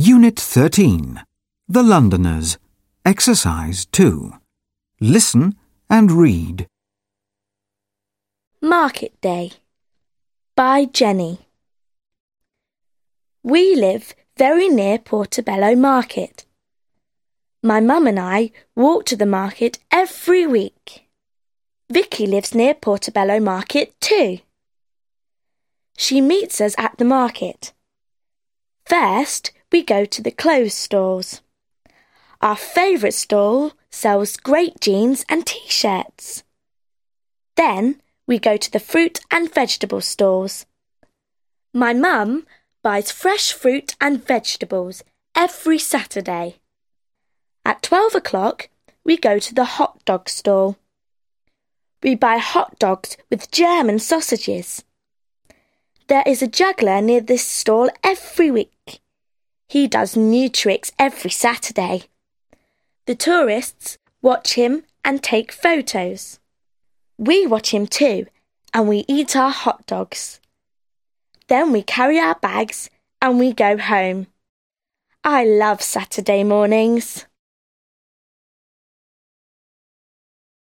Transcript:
Unit 13. The Londoners. Exercise 2. Listen and read. Market Day by Jenny. We live very near Portobello Market. My mum and I walk to the market every week. Vicky lives near Portobello Market too. She meets us at the market. First, we go to the clothes stores. Our favourite stall sells great jeans and t-shirts. Then we go to the fruit and vegetable stores. My mum buys fresh fruit and vegetables every Saturday. At 12 o'clock, we go to the hot dog stall. We buy hot dogs with German sausages. There is a juggler near this stall every week. He does new tricks every Saturday. The tourists watch him and take photos. We watch him too, and we eat our hot dogs. Then we carry our bags and we go home. I love Saturday mornings.